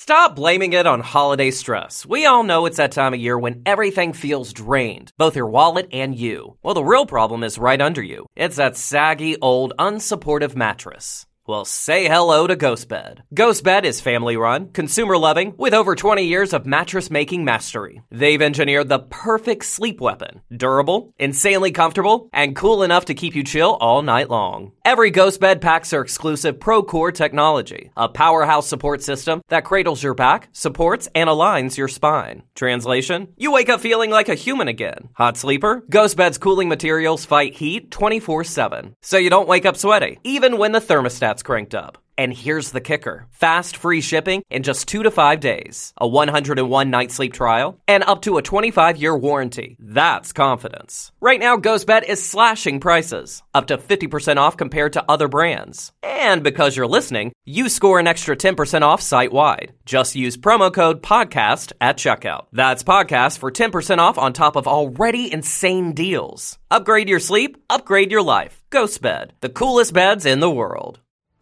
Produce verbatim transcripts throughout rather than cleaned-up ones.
Stop blaming it on holiday stress. We all know it's that time of year when everything feels drained, both your wallet and you. Well, the real problem is right under you. It's that saggy, old, unsupportive mattress. Well, say hello to GhostBed. GhostBed is family-run, consumer-loving, with over twenty years of mattress-making mastery. They've engineered the perfect sleep weapon. Durable, insanely comfortable, and cool enough to keep you chill all night long. Every GhostBed packs their exclusive ProCore technology, a powerhouse support system that cradles your back, supports, and aligns your spine. Translation? You wake up feeling like a human again. Hot sleeper? GhostBed's cooling materials fight heat twenty-four seven, so you don't wake up sweaty, even when the thermostat's cranked up. And here's the kicker. Fast, free shipping in just two to five days. A one hundred one night sleep trial, and up to a twenty-five year warranty. That's confidence. Right now, GhostBed is slashing prices. Up to fifty percent off compared to other brands. And because you're listening, you score an extra ten percent off site-wide. Just use promo code PODCAST at checkout. That's PODCAST for ten percent off on top of already insane deals. Upgrade your sleep, upgrade your life. GhostBed, the coolest beds in the world.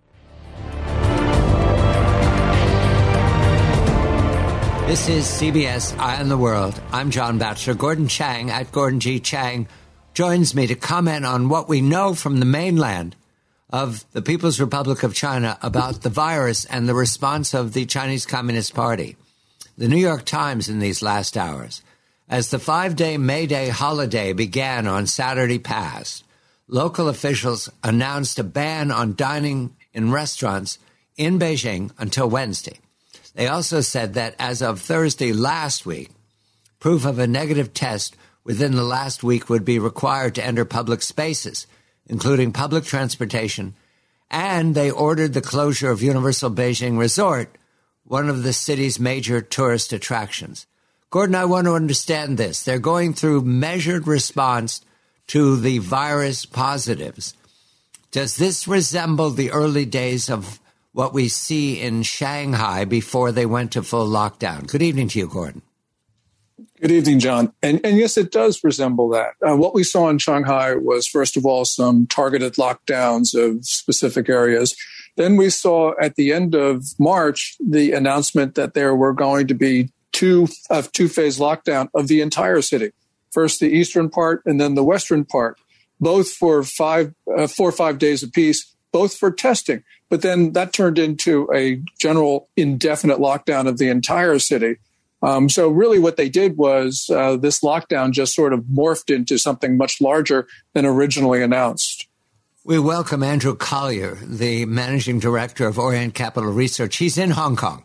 This is C B S Eye on the World. I'm John Batchelor. Gordon Chang at Gordon G. Chang joins me to comment on what we know from the mainland of the People's Republic of China about the virus and the response of the Chinese Communist Party. The New York Times in these last hours. As the five-day May Day holiday began on Saturday past, local officials announced a ban on dining in restaurants in Beijing until Wednesday. They also said that as of Thursday last week, proof of a negative test within the last week would be required to enter public spaces, including public transportation, and they ordered the closure of Universal Beijing Resort, one of the city's major tourist attractions. Gordon, I want to understand this. They're going through measured response to the virus positives. Does this resemble the early days of what we see in Shanghai before they went to full lockdown? Good evening to you, Gordon. Good evening, John. And, and yes, it does resemble that. Uh, what we saw in Shanghai was, first of all, some targeted lockdowns of specific areas. Then we saw at the end of March the announcement that there were going to be two uh, two-phase lockdown of the entire city. First, the eastern part and then the western part, both for five, uh, four or five days apiece, both for testing. But then that turned into a general indefinite lockdown of the entire city. Um, so really what they did was uh, this lockdown just sort of morphed into something much larger than originally announced. We welcome Andrew Collier, the managing director of Orient Capital Research. He's in Hong Kong.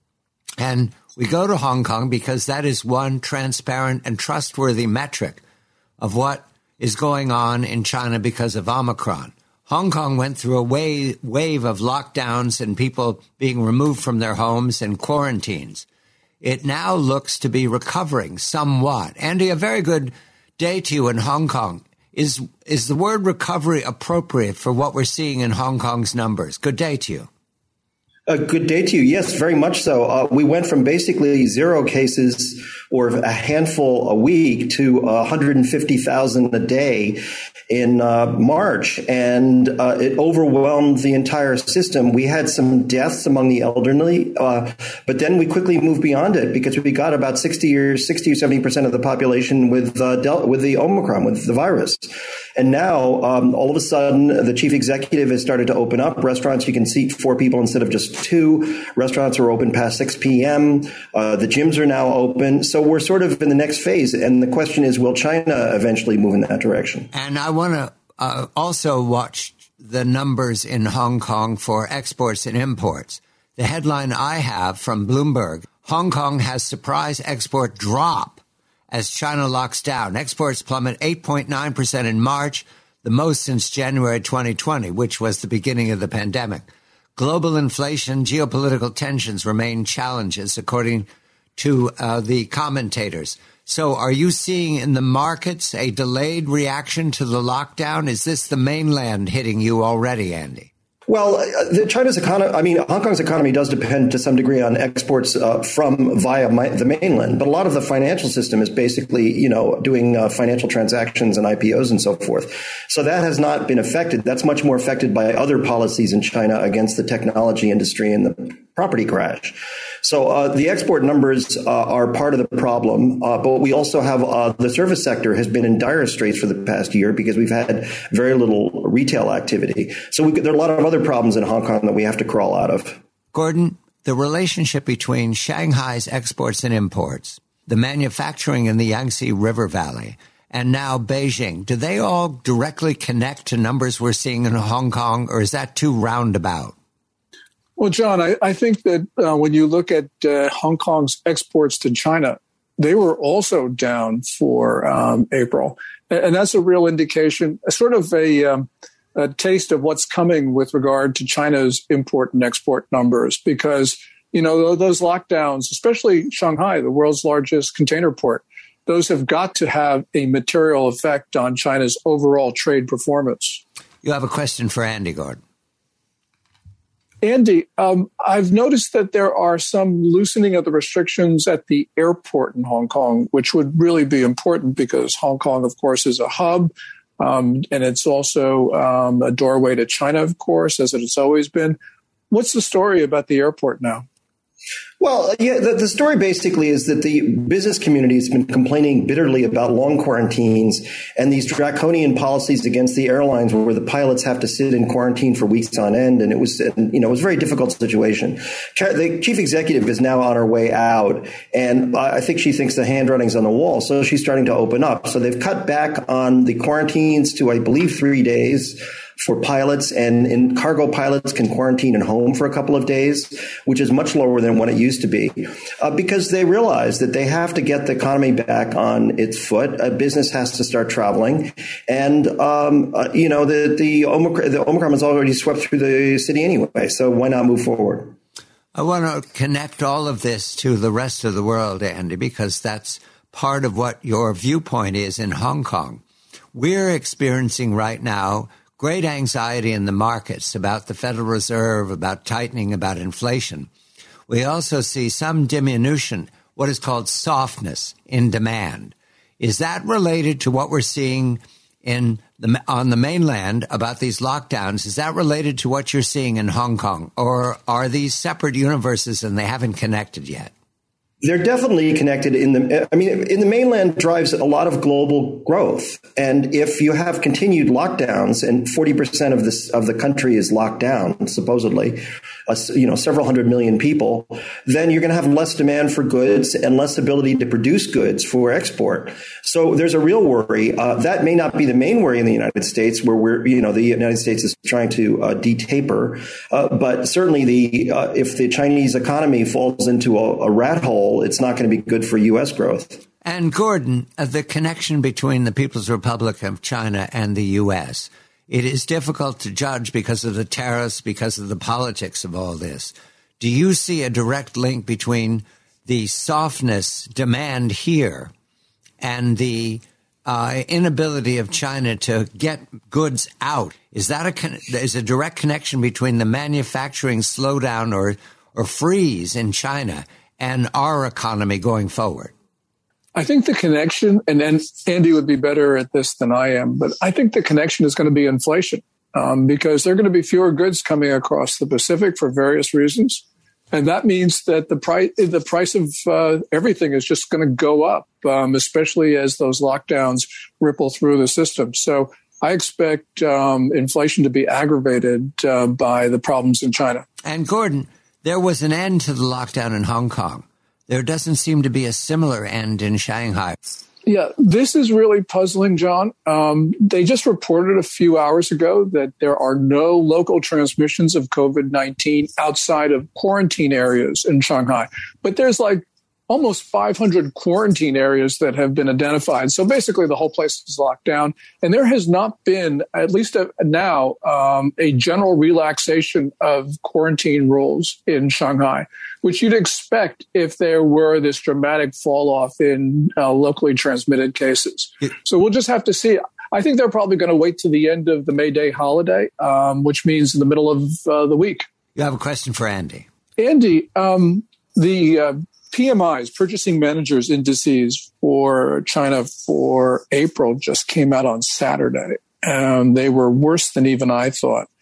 And we go to Hong Kong because that is one transparent and trustworthy metric of what is going on in China because of Omicron. Hong Kong went through a wave, wave of lockdowns and people being removed from their homes and quarantines. It now looks to be recovering somewhat. Andy, a very good day to you in Hong Kong. Is is the word recovery appropriate for what we're seeing in Hong Kong's numbers? Good day to you. A good day to you. Yes, very much so. Uh, we went from basically zero cases or a handful a week to one hundred fifty thousand a day in uh, March, and uh, it overwhelmed the entire system. We had some deaths among the elderly, uh, but then we quickly moved beyond it because we got about sixty or sixty or seventy percent of the population with uh, Del- with the Omicron, with the virus. And now, um, all of a sudden, the chief executive has started to open up restaurants. You can seat four people instead of just two. Restaurants are open past six p.m. Uh, the gyms are now open. So we're sort of in the next phase. And the question is, will China eventually move in that direction? And I want to uh, also watch the numbers in Hong Kong for exports and imports. The headline I have from Bloomberg, Hong Kong has surprise export drop as China locks down. Exports plummet eight point nine percent in March, the most since January twenty twenty, which was the beginning of the pandemic. Global inflation, geopolitical tensions remain challenges, according to uh, the commentators. So are you seeing in the markets a delayed reaction to the lockdown? Is this the mainland hitting you already, Andy? Well, uh, the China's economy, I mean, Hong Kong's economy does depend to some degree on exports uh, from via my, the mainland. But a lot of the financial system is basically, you know, doing uh, financial transactions and I P Os and so forth. So that has not been affected. That's much more affected by other policies in China against the technology industry and the property crash. So uh, the export numbers uh, are part of the problem, uh, but we also have uh, the service sector has been in dire straits for the past year because we've had very little retail activity. So we, there are a lot of other problems in Hong Kong that we have to crawl out of. Gordon, the relationship between Shanghai's exports and imports, the manufacturing in the Yangtze River Valley, and now Beijing, do they all directly connect to numbers we're seeing in Hong Kong, or is that too roundabout? Well, John, I, I think that uh, when you look at uh, Hong Kong's exports to China, they were also down for um, April. And that's a real indication, a sort of a, um, a taste of what's coming with regard to China's import and export numbers, because, you know, those lockdowns, especially Shanghai, the world's largest container port, those have got to have a material effect on China's overall trade performance. You have a question for Andy Gordon. Andy, um, I've noticed that there are some loosening of the restrictions at the airport in Hong Kong, which would really be important because Hong Kong, of course, is a hub. Um, and it's also um, a doorway to China, of course, as it has always been. What's the story about the airport now? Well, yeah, the, the story basically is that the business community has been complaining bitterly about long quarantines and these draconian policies against the airlines where the pilots have to sit in quarantine for weeks on end. And it was, you know, it was a very difficult situation. The chief executive is now on her way out, and I think she thinks the handwriting's on the wall. So she's starting to open up. So they've cut back on the quarantines to, I believe, three days. For pilots, and, and cargo pilots can quarantine at home for a couple of days, which is much lower than what it used to be, uh, because they realize that they have to get the economy back on its foot. A business has to start traveling, and um, uh, you know the the Omicron, the Omicron has already swept through the city anyway. So why not move forward? I want to connect all of this to the rest of the world, Andy, because that's part of what your viewpoint is in Hong Kong. We're experiencing right now great anxiety in the markets about the Federal Reserve, about tightening, about inflation. We also see some diminution, what is called softness in demand. Is that related to what we're seeing in the, on the mainland about these lockdowns? Is that related to what you're seeing in Hong Kong? Or are these separate universes and they haven't connected yet? They're definitely connected in the, I mean, in the mainland drives a lot of global growth. And if you have continued lockdowns and forty percent of this, of the country is locked down, supposedly, uh, you know, several hundred million people, then you're going to have less demand for goods and less ability to produce goods for export. So there's a real worry. Uh, that may not be the main worry in the United States, where we're, you know, the United States is trying to uh, de-taper. Uh, but certainly the, uh, if the Chinese economy falls into a, a rat hole, it's not going to be good for U S growth. And Gordon, uh, the connection between the People's Republic of China and the U S, it is difficult to judge because of the tariffs, because of the politics of all this. Do you see a direct link between the softness demand here and the uh, inability of China to get goods out? Is that a con- is a direct connection between the manufacturing slowdown or or freeze in China and our economy going forward? I think the connection, and, and Andy would be better at this than I am, but I think the connection is going to be inflation, um, because there are going to be fewer goods coming across the Pacific for various reasons. And that means that the price, the price of uh, everything is just going to go up, um, especially as those lockdowns ripple through the system. So I expect um, inflation to be aggravated uh, by the problems in China. And Gordon, there was an end to the lockdown in Hong Kong. There doesn't seem to be a similar end in Shanghai. Yeah, this is really puzzling, John. Um, they just reported a few hours ago that there are no local transmissions of COVID nineteen outside of quarantine areas in Shanghai. But there's like almost five hundred quarantine areas that have been identified. So basically the whole place is locked down. And there has not been, at least now, um, a general relaxation of quarantine rules in Shanghai, which you'd expect if there were this dramatic fall off in uh, locally transmitted cases. So we'll just have to see. I think they're probably going to wait to the end of the May Day holiday, um, which means in the middle of uh, the week. You have a question for Andy. Andy, um, the uh, P M Is, Purchasing Managers Indices for China for April just came out on Saturday, and they were worse than even I thought.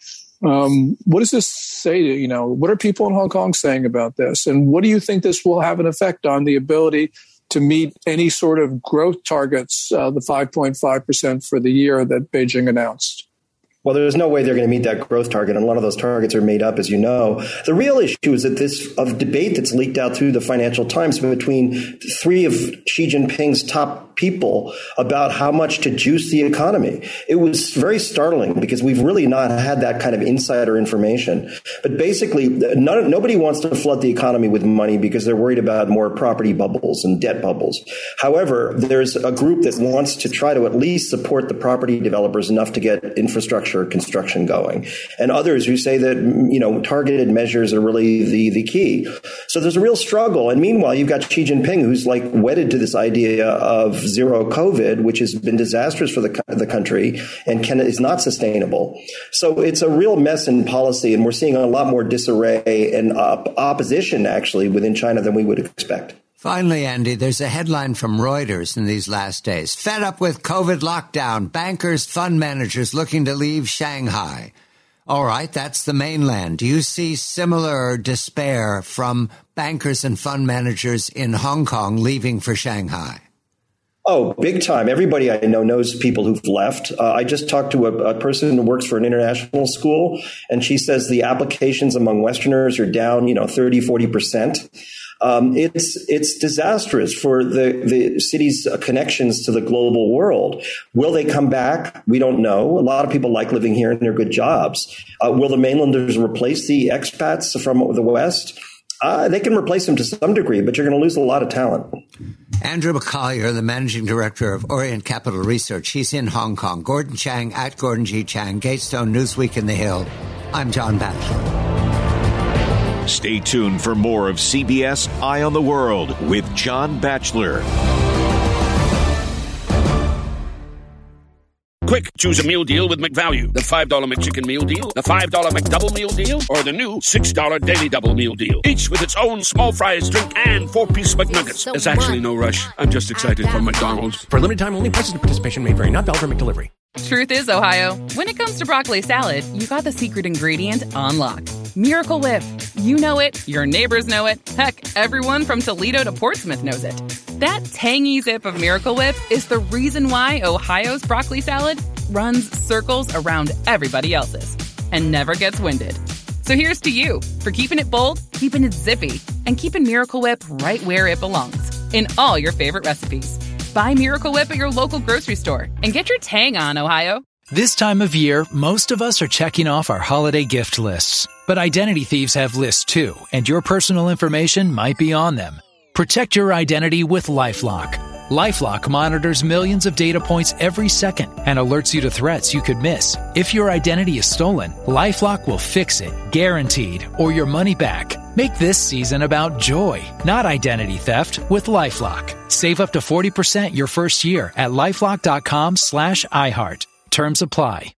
Um, what does this say to, you know, what are people in Hong Kong saying about this? And what do you think this will have an effect on the ability to meet any sort of growth targets, uh, the five point five percent for the year that Beijing announced? Well, there's no way they're going to meet that growth target, and a lot of those targets are made up, as you know. The real issue is that this of debate that's leaked out through the Financial Times between three of Xi Jinping's top people about how much to juice the economy. It was very startling because we've really not had that kind of insider information. But basically, none, nobody wants to flood the economy with money because they're worried about more property bubbles and debt bubbles. However, there's a group that wants to try to at least support the property developers enough to get infrastructure construction going, and others who say that, you know, targeted measures are really the, the key. So there's a real struggle. And meanwhile, you've got Xi Jinping, who's like wedded to this idea of zero COVID, which has been disastrous for the, the country and can, is not sustainable. So it's a real mess in policy, and we're seeing a lot more disarray and op- opposition, actually, within China than we would expect. Finally, Andy, there's a headline from Reuters in these last days. Fed up with COVID lockdown, bankers, fund managers looking to leave Shanghai. All right, that's the mainland. Do you see similar despair from bankers and fund managers in Hong Kong leaving for Shanghai? Oh, big time. Everybody I know knows people who've left. Uh, I just talked to a, a person who works for an international school, and she says the applications among Westerners are down, you know, thirty, forty percent. Um, it's it's disastrous for the, the city's connections to the global world. Will they come back? We don't know. A lot of people like living here and they're good jobs. Uh, will the mainlanders replace the expats from the West? Uh, they can replace them to some degree, but you're going to lose a lot of talent. Andrew McCollier, the managing director of Orient Capital Research. He's in Hong Kong. Gordon Chang at Gordon G. Chang, Gatestone, Newsweek in the Hill. I'm John Batchelor. Stay tuned for more of C B S Eye on the World with John Batchelor. Quick, choose a meal deal with McValue. The five dollar McChicken meal deal, the five dollar McDouble meal deal, or the new six dollar Daily Double meal deal. Each with its own small fries, drink, and four-piece McNuggets. There's actually no rush. I'm just excited for McDonald's. For limited time only, prices and participation may vary. Not valid for McDelivery. Truth is, Ohio, when it comes to broccoli salad, you got the secret ingredient on lock. Miracle Whip. You know it, your neighbors know it, heck, everyone from Toledo to Portsmouth knows it. That tangy zip of Miracle Whip is the reason why Ohio's broccoli salad runs circles around everybody else's and never gets winded. So here's to you for keeping it bold, keeping it zippy, and keeping Miracle Whip right where it belongs, in all your favorite recipes. Buy Miracle Whip at your local grocery store and get your tang on, Ohio. This time of year, most of us are checking off our holiday gift lists. But identity thieves have lists too, and your personal information might be on them. Protect your identity with LifeLock. LifeLock monitors millions of data points every second and alerts you to threats you could miss. If your identity is stolen, LifeLock will fix it, guaranteed, or your money back. Make this season about joy, not identity theft, with LifeLock. Save up to forty percent your first year at LifeLock.com slash iHeart. Terms apply.